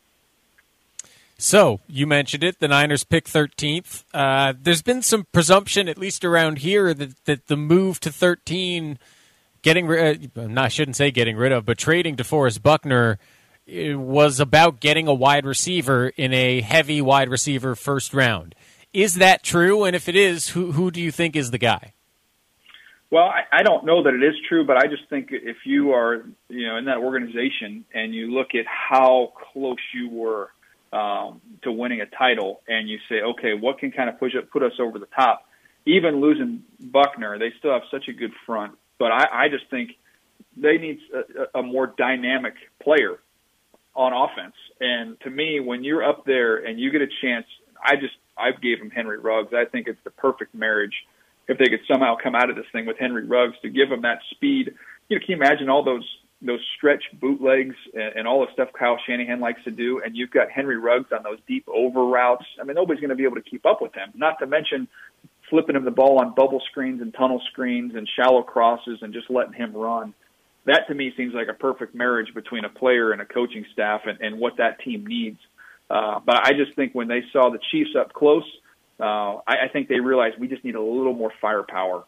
So, you mentioned it, the Niners pick thirteenth. Uh, there's been some presumption, at least around here, that, that the move to thirteen, getting rid uh, no, I shouldn't say getting rid of, but trading DeForest Buckner was about getting a wide receiver in a heavy wide receiver first round. Is that true? And if it is, who who do you think is the guy? Well, I, I don't know that it is true, but I just think if you are, you know, in that organization and you look at how close you were um, to winning a title, and you say, okay, what can kind of push it, put us over the top? Even losing Buckner, they still have such a good front, but I, I just think they need a, a more dynamic player on offense. And to me, when you're up there and you get a chance, I just I gave him Henry Ruggs. I think it's the perfect marriage. If they could somehow come out of this thing with Henry Ruggs to give him that speed, you know, can you imagine all those those stretch bootlegs and, and all the stuff Kyle Shanahan likes to do, and you've got Henry Ruggs on those deep over routes. I mean, nobody's going to be able to keep up with him, not to mention flipping him the ball on bubble screens and tunnel screens and shallow crosses and just letting him run. That, to me, seems like a perfect marriage between a player and a coaching staff and, and what that team needs. Uh, but I just think when they saw the Chiefs up close, uh, I, I think they realized we just need a little more firepower.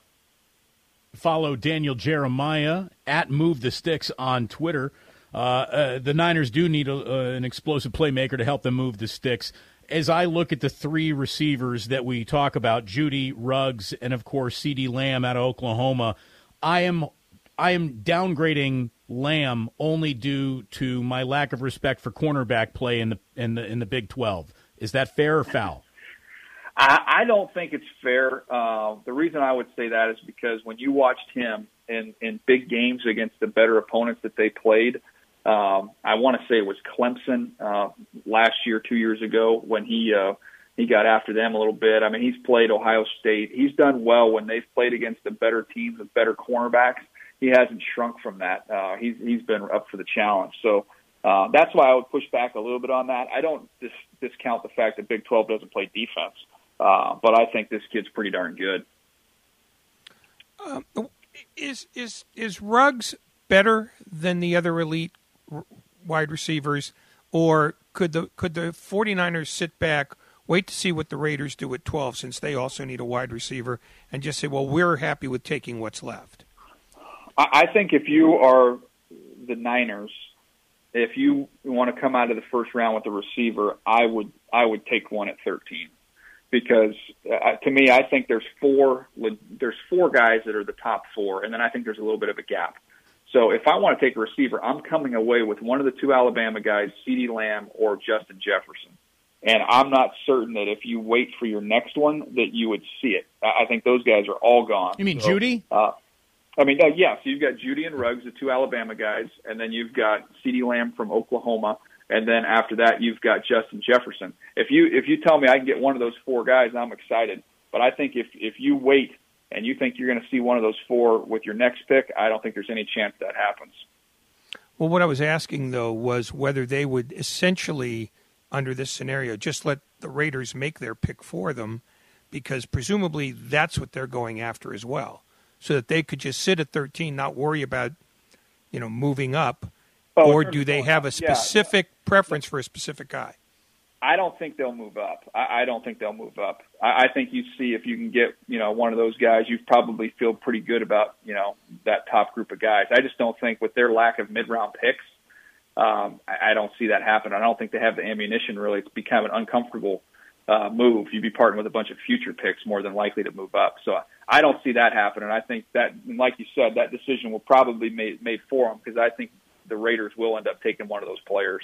Follow Daniel Jeremiah at Move the Sticks on Twitter. Uh, uh, the Niners do need a, uh, an explosive playmaker to help them move the sticks. As I look at the three receivers that we talk about, Jeudy, Ruggs, and, of course, CeeDee Lamb out of Oklahoma, I am I am downgrading Lamb only due to my lack of respect for cornerback play in the in the in the Big twelve. Is that fair or foul? I, I don't think it's fair. Uh, the reason I would say that is because when you watched him in, in big games against the better opponents that they played, um, I want to say it was Clemson uh, last year, two years ago, when he uh, he got after them a little bit. I mean, he's played Ohio State. He's done well when they've played against the better teams with better cornerbacks. He hasn't shrunk from that. Uh, he's he's been up for the challenge. So uh, that's why I would push back a little bit on that. I don't dis- discount the fact that Big twelve doesn't play defense. Uh, but I think this kid's pretty darn good. Um, is is is Ruggs better than the other elite r- wide receivers, or could the could the 49ers sit back, wait to see what the Raiders do at twelve, since they also need a wide receiver, and just say, well, we're happy with taking what's left? I, I think if you are the Niners, if you want to come out of the first round with a receiver, I would I would take one at thirteen. Because uh, to me, I think there's four there's four guys that are the top four, and then I think there's a little bit of a gap. So if I want to take a receiver, I'm coming away with one of the two Alabama guys, CeeDee Lamb or Justin Jefferson. And I'm not certain that if you wait for your next one that you would see it. I think those guys are all gone. You mean so, Jeudy? Uh, I mean, uh, yeah, so you've got Jeudy and Ruggs, the two Alabama guys, and then you've got CeeDee Lamb from Oklahoma. And then after that, you've got Justin Jefferson. If you if you tell me I can get one of those four guys, I'm excited. But I think if, if you wait and you think you're going to see one of those four with your next pick, I don't think there's any chance that happens. Well, what I was asking, though, was whether they would essentially, under this scenario, just let the Raiders make their pick for them, because presumably that's what they're going after as well, so that they could just sit at thirteen, not worry about, you know, moving up. Oh, or do they have a specific yeah. preference for a specific guy? I don't think they'll move up. I, I don't think they'll move up. I, I think you see if you can get, you know, one of those guys, you probably feel pretty good about, you know, that top group of guys. I just don't think with their lack of mid-round picks, um, I, I don't see that happen. I don't think they have the ammunition really to be kind of an uncomfortable uh, move. You'd be partnering with a bunch of future picks more than likely to move up. So I don't see that happen. And I think that, like you said, that decision will probably be made, made for them, because I think the Raiders will end up taking one of those players.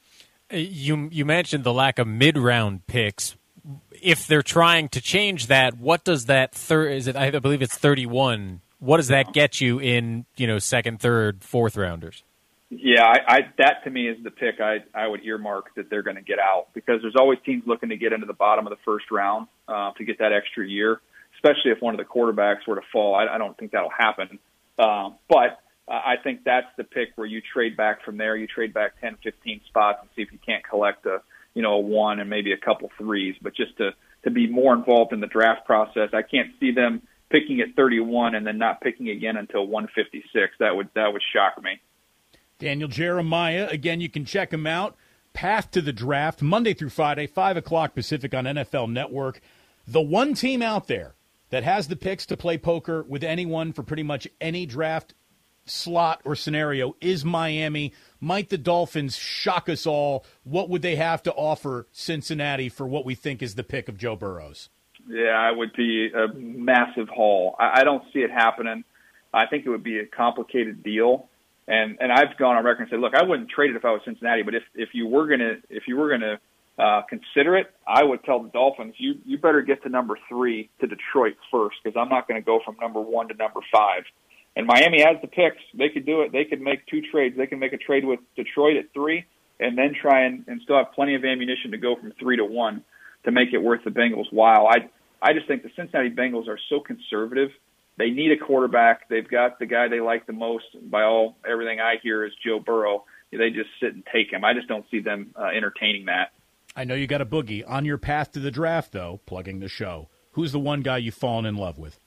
You you mentioned the lack of mid-round picks. If they're trying to change that, what does that third? Is it? I believe it's thirty-one. What does that get you in? You know, second, third, fourth rounders. Yeah, I, I that to me is the pick I I would earmark that they're going to get out, because there's always teams looking to get into the bottom of the first round uh, to get that extra year, especially if one of the quarterbacks were to fall. I, I don't think that'll happen, uh, but. uh, I think that's the pick where you trade back from there. You trade back ten, fifteen spots and see if you can't collect a, you know, a one and maybe a couple threes. But just to, to be more involved in the draft process, I can't see them picking at thirty-one and then not picking again until one fifty-six. That would that would shock me. Daniel Jeremiah, again, you can check him out. Path to the Draft, Monday through Friday, five o'clock Pacific on N F L Network. The one team out there that has the picks to play poker with anyone for pretty much any draft slot or scenario is Miami. Might the Dolphins shock us all? What would they have to offer Cincinnati for what we think is the pick of Joe Burrows? Yeah, it would be a massive haul. I, I don't see it happening. I think it would be a complicated deal. And and I've gone on record and said, look, I wouldn't trade it if I was Cincinnati, but if, if you were gonna if you were gonna uh, consider it, I would tell the Dolphins you you better get to number three to Detroit first, because I'm not going to go from number one to number five. And Miami has the picks; they could do it. They could make two trades. They can make a trade with Detroit at three, and then try and, and still have plenty of ammunition to go from three to one to make it worth the Bengals' while. I I just think the Cincinnati Bengals are so conservative. They need a quarterback. They've got the guy they like the most. By all everything I hear is Joe Burrow. They just sit and take him. I just don't see them uh, entertaining that. I know you got a boogie. On your path to the draft, though, plugging the show, who's the one guy you've fallen in love with?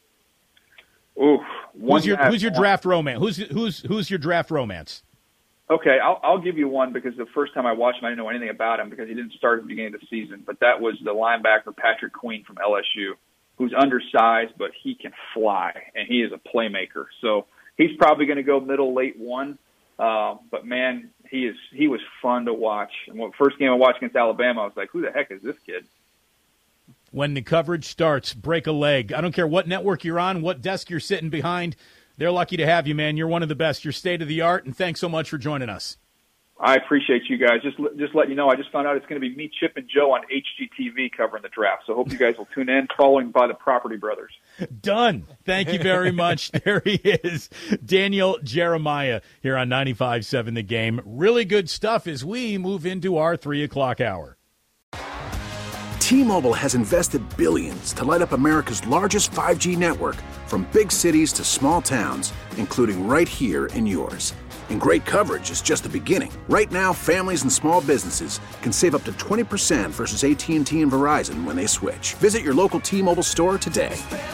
Ooh, who's your who's your draft romance? Who's who's who's your draft romance? Okay, I'll, I'll give you one because the first time I watched him, I didn't know anything about him because he didn't start at the beginning of the season. But that was the linebacker Patrick Queen from L S U. Who's undersized, but he can fly, and he is a playmaker. So he's probably going to go middle, late one. Uh, but, man, he is he was fun to watch. And the first game I watched against Alabama, I was like, who the heck is this kid? When the coverage starts, break a leg. I don't care what network you're on, what desk you're sitting behind. They're lucky to have you, man. You're one of the best. You're state-of-the-art, and thanks so much for joining us. I appreciate you guys. Just just let you know, I just found out it's going to be me, Chip, and Joe on H G T V covering the draft. So hope you guys will tune in, following by the Property Brothers. Done. Thank you very much. There he is, Daniel Jeremiah here on ninety-five point seven The Game. Really good stuff as we move into our three o'clock hour. T-Mobile has invested billions to light up America's largest five G network, from big cities to small towns, including right here in yours. And great coverage is just the beginning. Right now, families and small businesses can save up to twenty percent versus A T and T and Verizon when they switch. Visit your local T-Mobile store today.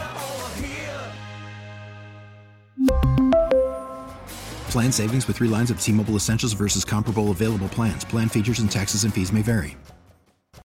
Plan savings with three lines of T-Mobile Essentials versus comparable available plans. Plan features and taxes and fees may vary.